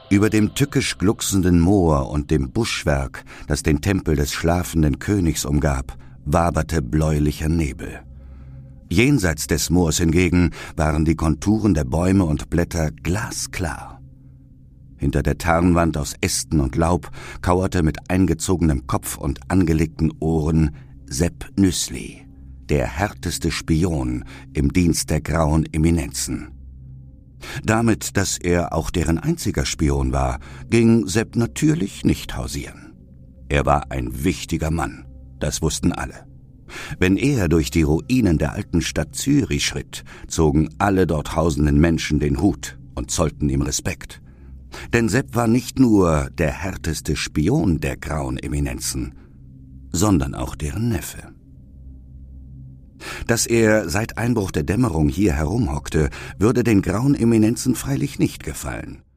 Über dem tückisch glucksenden Moor und dem Buschwerk, das den Tempel des schlafenden Königs umgab, waberte bläulicher Nebel. Jenseits des Moors hingegen waren die Konturen der Bäume und Blätter glasklar. Hinter der Tarnwand aus Ästen und Laub kauerte mit eingezogenem Kopf und angelegten Ohren Sepp Nüßli, der härteste Spion im Dienst der grauen Eminenzen. Damit, dass er auch deren einziger Spion war, ging Sepp natürlich nicht hausieren. Er war ein wichtiger Mann, das wussten alle. Wenn er durch die Ruinen der alten Stadt Zürich schritt, zogen alle dort hausenden Menschen den Hut und zollten ihm Respekt. Denn Sepp war nicht nur der härteste Spion der grauen Eminenzen, sondern auch deren Neffe. Dass er seit Einbruch der Dämmerung hier herumhockte, würde den grauen Eminenzen freilich nicht gefallen.